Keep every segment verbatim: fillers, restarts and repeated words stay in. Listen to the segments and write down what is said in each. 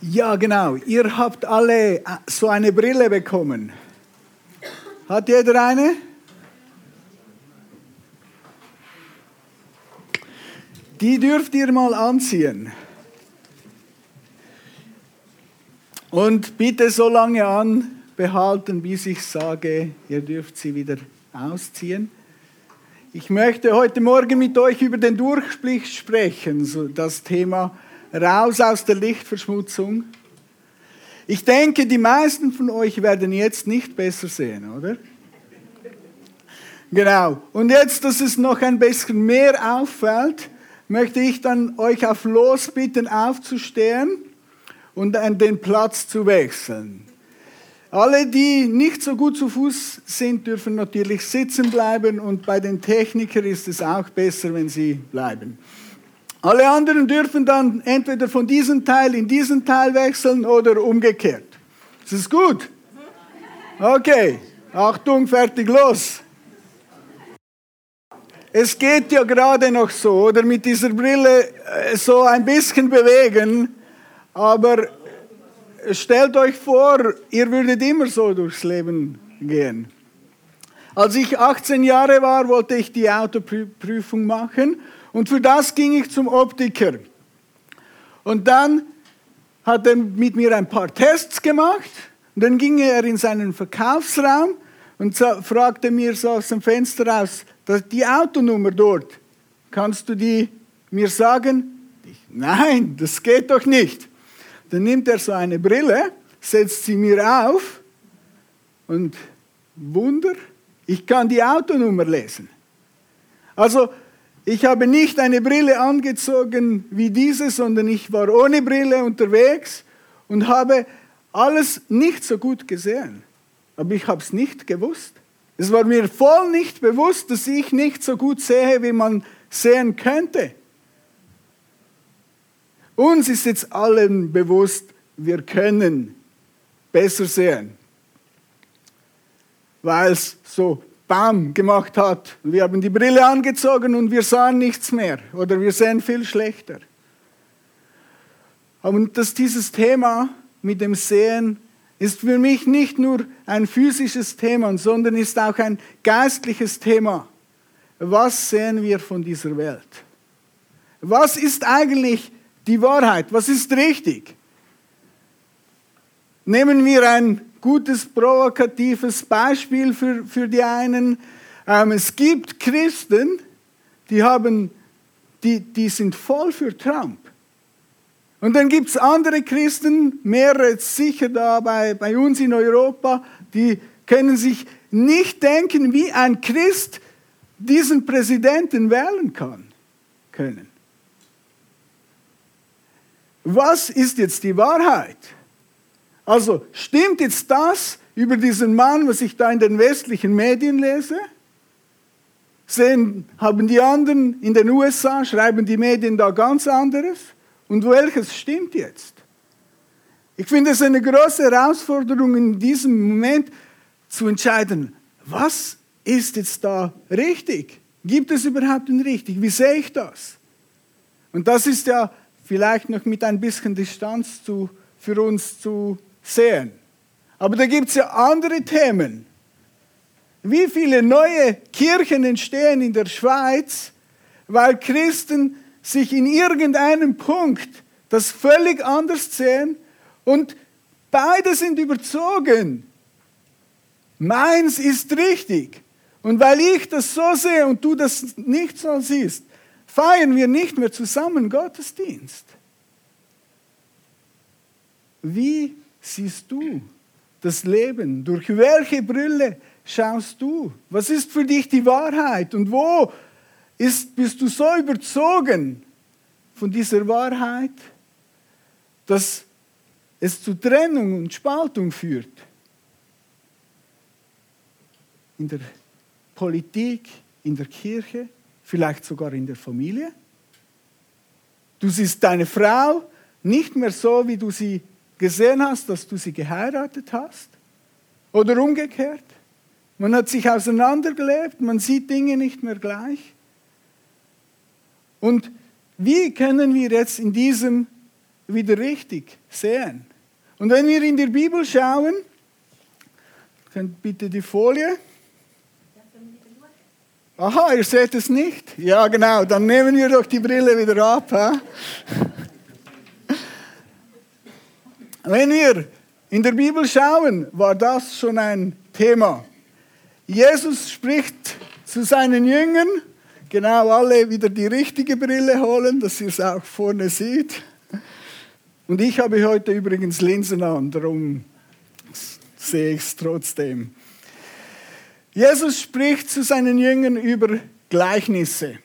Ja, genau. Ihr habt alle so eine Brille bekommen. Hat jeder eine? Die dürft ihr mal anziehen. Und bitte so lange anbehalten, bis ich sage, ihr dürft sie wieder ausziehen. Ich möchte heute Morgen mit euch über den Durchblick sprechen, so das Thema raus aus der Lichtverschmutzung. Ich denke, die meisten von euch werden jetzt nicht besser sehen, oder? Genau. Und jetzt, dass es noch ein bisschen mehr auffällt, möchte ich dann euch auf Los bitten, aufzustehen und an den Platz zu wechseln. Alle, die nicht so gut zu Fuß sind, dürfen natürlich sitzen bleiben und bei den Technikern ist es auch besser, wenn sie bleiben. Alle anderen dürfen dann entweder von diesem Teil in diesen Teil wechseln oder umgekehrt. Ist das gut? Okay, Achtung, fertig, los. Es geht ja gerade noch so, oder mit dieser Brille so ein bisschen bewegen, aber stellt euch vor, ihr würdet immer so durchs Leben gehen. Als ich achtzehn Jahre war, wollte ich die Autoprüfung machen. Und für das ging ich zum Optiker. Und dann hat er mit mir ein paar Tests gemacht. Und dann ging er in seinen Verkaufsraum und fragte mir so aus dem Fenster aus, die Autonummer dort, kannst du die mir sagen? Ich, nein, das geht doch nicht. Dann nimmt er so eine Brille, setzt sie mir auf und Wunder, ich kann die Autonummer lesen. Also, ich habe nicht eine Brille angezogen wie diese, sondern ich war ohne Brille unterwegs und habe alles nicht so gut gesehen. Aber ich habe es nicht gewusst. Es war mir voll nicht bewusst, dass ich nicht so gut sehe, wie man sehen könnte. Uns ist jetzt allen bewusst, wir können besser sehen, weil es so Bam gemacht hat. Wir haben die Brille angezogen und wir sahen nichts mehr oder wir sehen viel schlechter. Und dass dieses Thema mit dem Sehen ist für mich nicht nur ein physisches Thema, sondern ist auch ein geistliches Thema. Was sehen wir von dieser Welt? Was ist eigentlich die Wahrheit? Was ist richtig? Nehmen wir ein gutes, provokatives Beispiel für, für die einen. Ähm, es gibt Christen, die, haben, die, die sind voll für Trump. Und dann gibt es andere Christen, mehrere sicher da bei, bei uns in Europa, die können sich nicht denken, wie ein Christ diesen Präsidenten wählen kann, können. Was ist jetzt die Wahrheit? Also, stimmt jetzt das über diesen Mann, was ich da in den westlichen Medien lese? Sehen, haben die anderen in den U S A, schreiben die Medien da ganz anderes? Und welches stimmt jetzt? Ich finde es eine große Herausforderung in diesem Moment zu entscheiden, was ist jetzt da richtig? Gibt es überhaupt ein richtig? Wie sehe ich das? Und das ist ja vielleicht noch mit ein bisschen Distanz zu, für uns zu sehen. Aber da gibt es ja andere Themen. Wie viele neue Kirchen entstehen in der Schweiz, weil Christen sich in irgendeinem Punkt das völlig anders sehen und beide sind überzogen. Meins ist richtig. Und weil ich das so sehe und du das nicht so siehst, feiern wir nicht mehr zusammen Gottesdienst. Wie siehst du das Leben? Durch welche Brille schaust du? Was ist für dich die Wahrheit? Und wo ist, bist du so überzogen von dieser Wahrheit, dass es zu Trennung und Spaltung führt? In der Politik, in der Kirche, vielleicht sogar in der Familie? Du siehst deine Frau nicht mehr so, wie du sie gesehen hast, dass du sie geheiratet hast? Oder umgekehrt? Man hat sich auseinandergelebt, man sieht Dinge nicht mehr gleich. Und wie können wir jetzt in diesem wieder richtig sehen. Und wenn wir in die Bibel schauen, könnt bitte die Folie. Aha, ihr seht es nicht? Ja, genau, dann nehmen wir doch die Brille wieder ab. Ha? Wenn wir in der Bibel schauen, war das schon ein Thema. Jesus spricht zu seinen Jüngern, genau alle wieder die richtige Brille holen, dass ihr es auch vorne seht. Und ich habe heute übrigens Linsen an, darum sehe ich es trotzdem. Jesus spricht zu seinen Jüngern über Gleichnisse.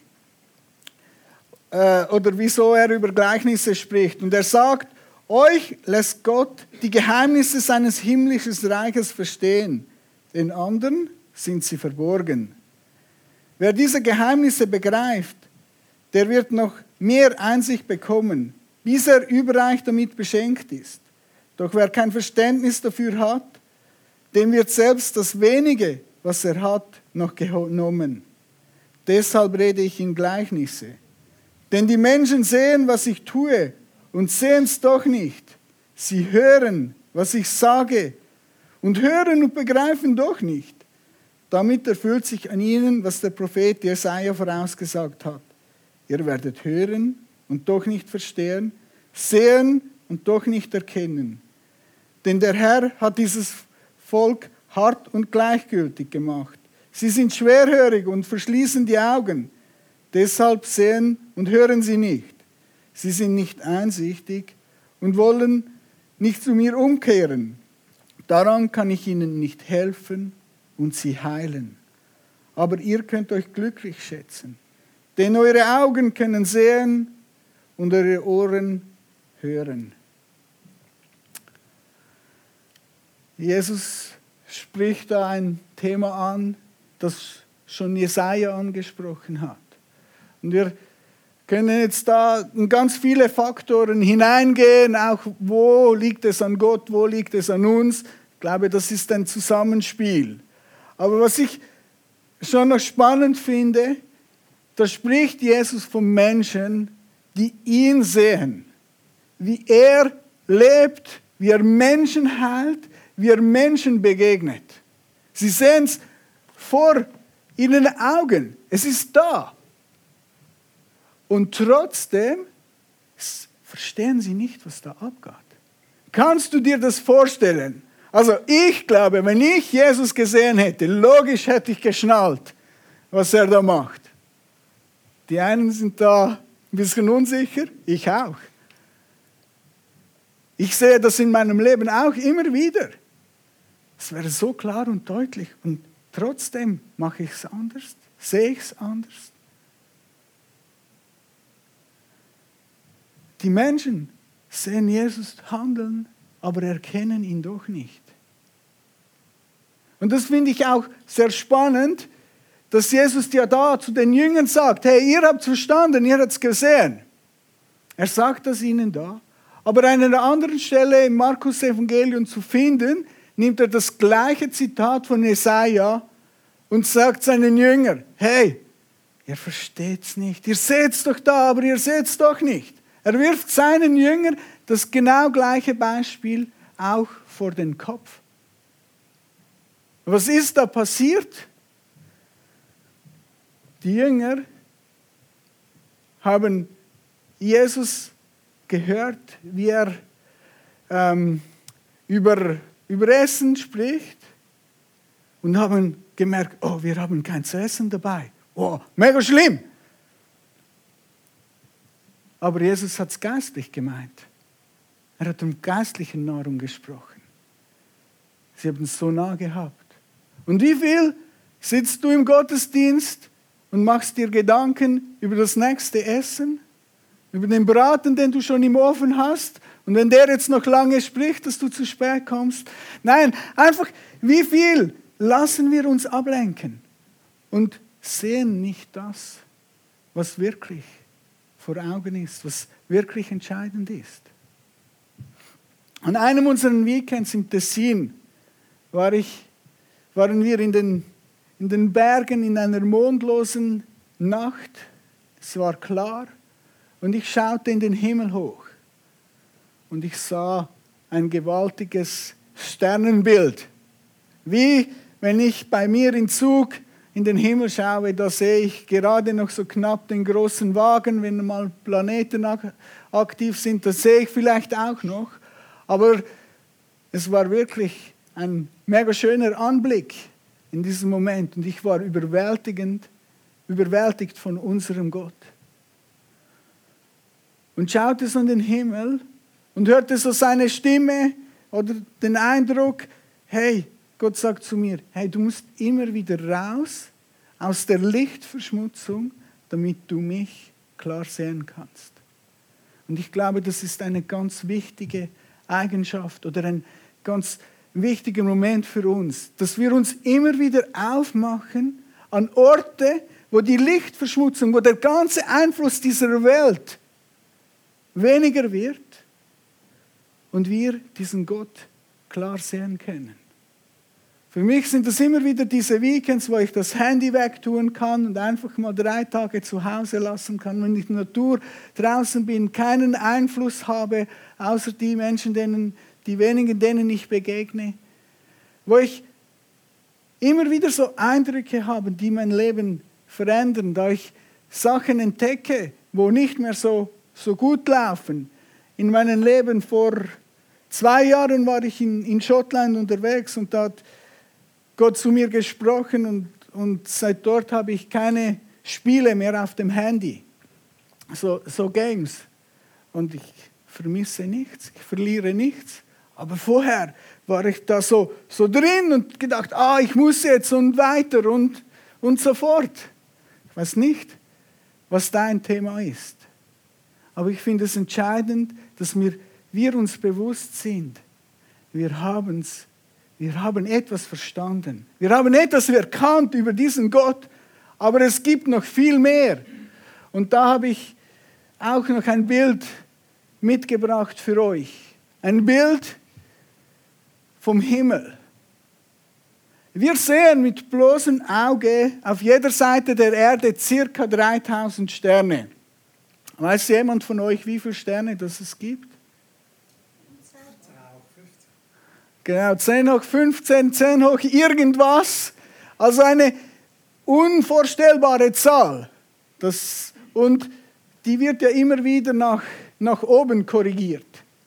Äh, oder wieso er über Gleichnisse spricht. Und er sagt, euch lässt Gott die Geheimnisse seines himmlischen Reiches verstehen. Den anderen sind sie verborgen. Wer diese Geheimnisse begreift, der wird noch mehr Einsicht bekommen, bis er überreich damit beschenkt ist. Doch wer kein Verständnis dafür hat, dem wird selbst das Wenige, was er hat, noch genommen. Deshalb rede ich in Gleichnisse. Denn die Menschen sehen, was ich tue, und sehen es doch nicht. Sie hören, was ich sage, und hören und begreifen doch nicht. Damit erfüllt sich an ihnen, was der Prophet Jesaja vorausgesagt hat. Ihr werdet hören und doch nicht verstehen, sehen und doch nicht erkennen. Denn der Herr hat dieses Volk hart und gleichgültig gemacht. Sie sind schwerhörig und verschließen die Augen. Deshalb sehen und hören sie nicht. Sie sind nicht einsichtig und wollen nicht zu mir umkehren. Daran kann ich ihnen nicht helfen und sie heilen. Aber ihr könnt euch glücklich schätzen. Denn eure Augen können sehen und eure Ohren hören. Jesus spricht da ein Thema an, das schon Jesaja angesprochen hat. Und wir können jetzt da in ganz viele Faktoren hineingehen, auch wo liegt es an Gott, wo liegt es an uns. Ich glaube, das ist ein Zusammenspiel. Aber was ich schon noch spannend finde, da spricht Jesus von Menschen, die ihn sehen, wie er lebt, wie er Menschen heilt, wie er Menschen begegnet. Sie sehen es vor ihren Augen, es ist da. Und trotzdem verstehen sie nicht, was da abgeht. Kannst du dir das vorstellen? Also ich glaube, wenn ich Jesus gesehen hätte, logisch hätte ich geschnallt, was er da macht. Die einen sind da ein bisschen unsicher, ich auch. Ich sehe das in meinem Leben auch immer wieder. Es wäre so klar und deutlich und trotzdem mache ich es anders, sehe ich es anders. Die Menschen sehen Jesus handeln, aber erkennen ihn doch nicht. Und das finde ich auch sehr spannend, dass Jesus ja da zu den Jüngern sagt, hey, ihr habt es verstanden, ihr habt es gesehen. Er sagt das ihnen da. Aber an einer anderen Stelle im Markus-Evangelium zu finden, nimmt er das gleiche Zitat von Jesaja und sagt seinen Jüngern, hey, ihr versteht es nicht, ihr seht es doch da, aber ihr seht es doch nicht. Er wirft seinen Jüngern das genau gleiche Beispiel auch vor den Kopf. Was ist da passiert? Die Jünger haben Jesus gehört, wie er ähm, über, über Essen spricht und haben gemerkt, oh, wir haben kein zu essen dabei. Oh, mega schlimm. Aber Jesus hat es geistlich gemeint. Er hat um geistliche Nahrung gesprochen. Sie haben es so nah gehabt. Und wie viel sitzt du im Gottesdienst und machst dir Gedanken über das nächste Essen? Über den Braten, den du schon im Ofen hast? Und wenn der jetzt noch lange spricht, dass du zu spät kommst? Nein, einfach, wie viel lassen wir uns ablenken und sehen nicht das, was wirklich vor Augen ist, was wirklich entscheidend ist. An einem unserer Weekends im Tessin war ich, waren wir in den, in den Bergen in einer mondlosen Nacht. Es war klar und ich schaute in den Himmel hoch. und ich sah ein gewaltiges Sternenbild. Wie wenn ich bei mir im Zug in den Himmel schaue, da sehe ich gerade noch so knapp den großen Wagen, wenn mal Planeten aktiv sind, das sehe ich vielleicht auch noch. Aber es war wirklich ein mega schöner Anblick in diesem Moment und ich war überwältigend, überwältigt von unserem Gott. Und schaute so in den Himmel und hörte so seine Stimme oder den Eindruck, hey, Gott sagt zu mir, hey, du musst immer wieder raus aus der Lichtverschmutzung, damit du mich klar sehen kannst. Und ich glaube, das ist eine ganz wichtige Eigenschaft oder ein ganz wichtiger Moment für uns, dass wir uns immer wieder aufmachen an Orte, wo die Lichtverschmutzung, wo der ganze Einfluss dieser Welt weniger wird und wir diesen Gott klar sehen können. Für mich sind das immer wieder diese Weekends, wo ich das Handy wegtun kann und einfach mal drei Tage zu Hause lassen kann, wenn ich in der Natur draußen bin, keinen Einfluss habe, außer die Menschen, denen, die wenigen, denen ich begegne, wo ich immer wieder so Eindrücke habe, die mein Leben verändern, da ich Sachen entdecke, wo nicht mehr so, so gut laufen. In meinem Leben vor zwei Jahren war ich in, in Schottland unterwegs und da hat Gott zu mir gesprochen und, und seit dort habe ich keine Spiele mehr auf dem Handy, so, so Games. Und ich vermisse nichts, ich verliere nichts. Aber vorher war ich da so, so drin und gedacht, ah, ich muss jetzt und weiter und, und so fort. Ich weiß nicht, was dein Thema ist. Aber ich finde es entscheidend, dass wir, wir uns bewusst sind, wir haben es. Wir haben etwas verstanden. Wir haben etwas erkannt über diesen Gott, aber es gibt noch viel mehr. Und da habe ich auch noch ein Bild mitgebracht für euch. Ein Bild vom Himmel. Wir sehen mit bloßem Auge auf jeder Seite der Erde circa dreitausend Sterne. Weiß jemand von euch, wie viele Sterne das es gibt? Genau, zehn hoch fünfzehn, zehn hoch irgendwas. Also eine unvorstellbare Zahl. Das, und die wird ja immer wieder nach, nach oben korrigiert.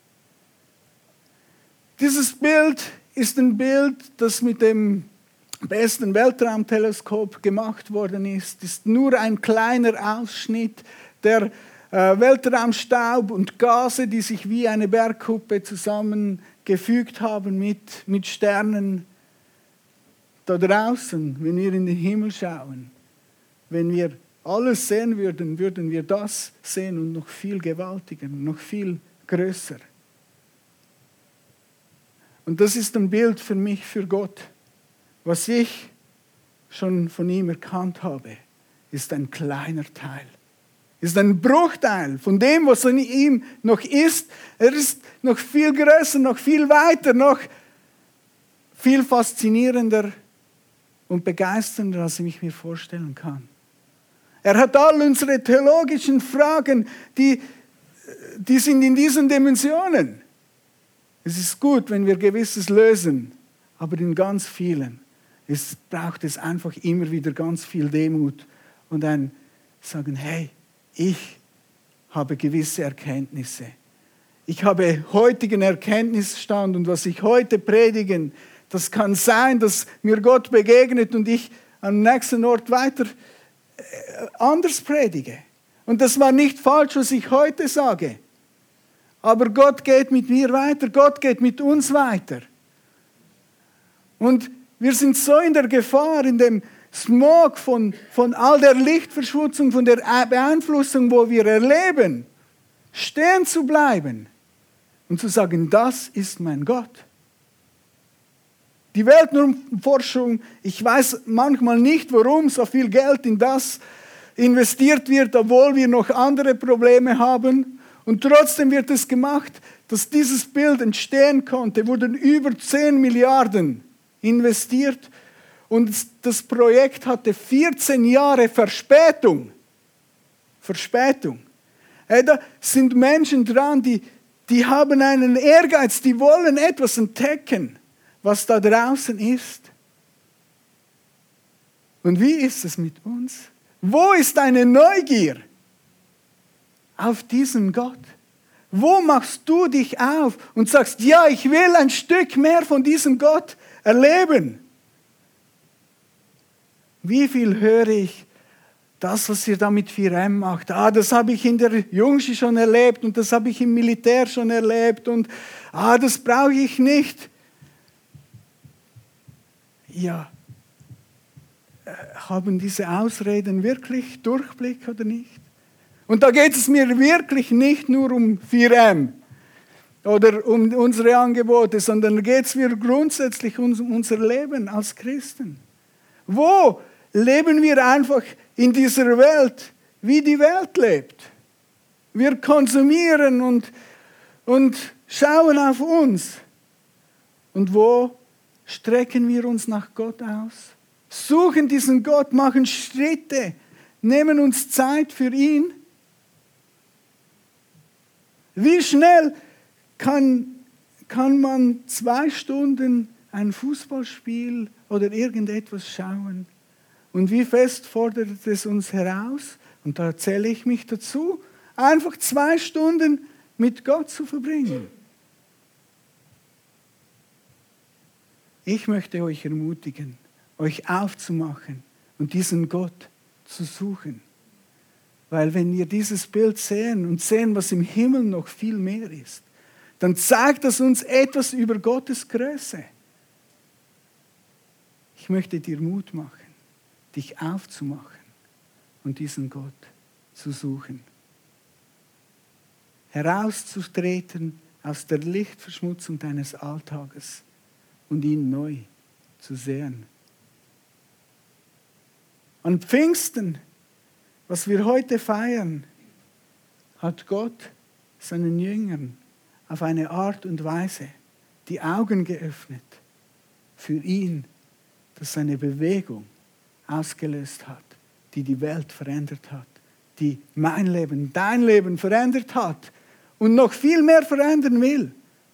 Dieses Bild ist ein Bild, das mit dem besten Weltraumteleskop gemacht worden ist. Ist nur ein kleiner Ausschnitt der äh, Weltraumstaub und Gase, die sich wie eine Bergkuppe zusammen gefügt haben mit, mit Sternen da draußen, wenn wir in den Himmel schauen. Wenn wir alles sehen würden, würden wir das sehen und noch viel gewaltiger, noch viel größer. Und das ist ein Bild für mich, für Gott. Was ich schon von ihm erkannt habe, ist ein kleiner Teil. Ist ein Bruchteil von dem, was in ihm noch ist. Er ist noch viel größer, noch viel weiter, noch viel faszinierender und begeisternder, als ich mir vorstellen kann. Er hat all unsere theologischen Fragen, die, die sind in diesen Dimensionen. Es ist gut, wenn wir Gewisses lösen, aber in ganz vielen es braucht es einfach immer wieder ganz viel Demut und ein Sagen, hey, ich habe gewisse Erkenntnisse. Ich habe heutigen Erkenntnisstand und was ich heute predigen, das kann sein, dass mir Gott begegnet und ich am nächsten Ort weiter anders predige. Und das war nicht falsch, was ich heute sage. Aber Gott geht mit mir weiter, Gott geht mit uns weiter. Und wir sind so in der Gefahr, in dem Smog von, von all der Lichtverschmutzung, von der Beeinflussung, wo wir erleben, stehen zu bleiben und zu sagen, das ist mein Gott. Die Weltraumforschung, ich weiß manchmal nicht, warum so viel Geld in das investiert wird, obwohl wir noch andere Probleme haben. Und trotzdem wird es gemacht, dass dieses Bild entstehen konnte, wurden über zehn Milliarden investiert. Und das Projekt hatte vierzehn Jahre Verspätung. Verspätung. Hey, da sind Menschen dran, die, die haben einen Ehrgeiz, die wollen etwas entdecken, was da draußen ist. Und wie ist es mit uns? Wo ist deine Neugier auf diesen Gott? Wo machst du dich auf und sagst, ja, ich will ein Stück mehr von diesem Gott erleben? Wie viel höre ich, das, was ihr da mit vier M macht, ah, das habe ich in der Jungschi schon erlebt und das habe ich im Militär schon erlebt und ah, das brauche ich nicht. Ja, haben diese Ausreden wirklich Durchblick oder nicht? Und da geht es mir wirklich nicht nur um vier M oder um unsere Angebote, sondern da geht es mir grundsätzlich um unser Leben als Christen. Wo leben wir einfach in dieser Welt, wie die Welt lebt? Wir konsumieren und, und schauen auf uns. Und wo strecken wir uns nach Gott aus? Suchen diesen Gott, machen Schritte, nehmen uns Zeit für ihn. Wie schnell kann, kann man zwei Stunden ein Fußballspiel oder irgendetwas schauen? Und wie fest fordert es uns heraus, und da zähle ich mich dazu, einfach zwei Stunden mit Gott zu verbringen. Ich möchte euch ermutigen, euch aufzumachen und diesen Gott zu suchen. Weil wenn wir dieses Bild sehen und sehen, was im Himmel noch viel mehr ist, dann zeigt das uns etwas über Gottes Größe. Ich möchte dir Mut machen, dich aufzumachen und diesen Gott zu suchen. Herauszutreten aus der Lichtverschmutzung deines Alltages und ihn neu zu sehen. An Pfingsten, was wir heute feiern, hat Gott seinen Jüngern auf eine Art und Weise die Augen geöffnet für ihn, dass seine Bewegung ausgelöst hat, die die Welt verändert hat, die mein Leben, dein Leben verändert hat und noch viel mehr verändern will.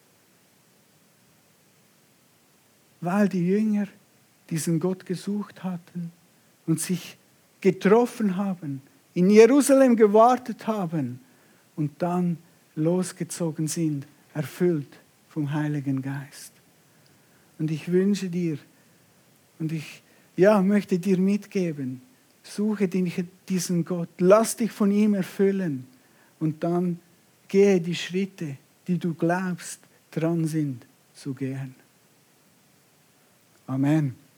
Weil die Jünger diesen Gott gesucht hatten und sich getroffen haben, in Jerusalem gewartet haben und dann losgezogen sind, erfüllt vom Heiligen Geist. Und ich wünsche dir und ich ja, möchte dir mitgeben, suche diesen Gott, lass dich von ihm erfüllen und dann gehe die Schritte, die du glaubst, dran sind zu gehen. Amen.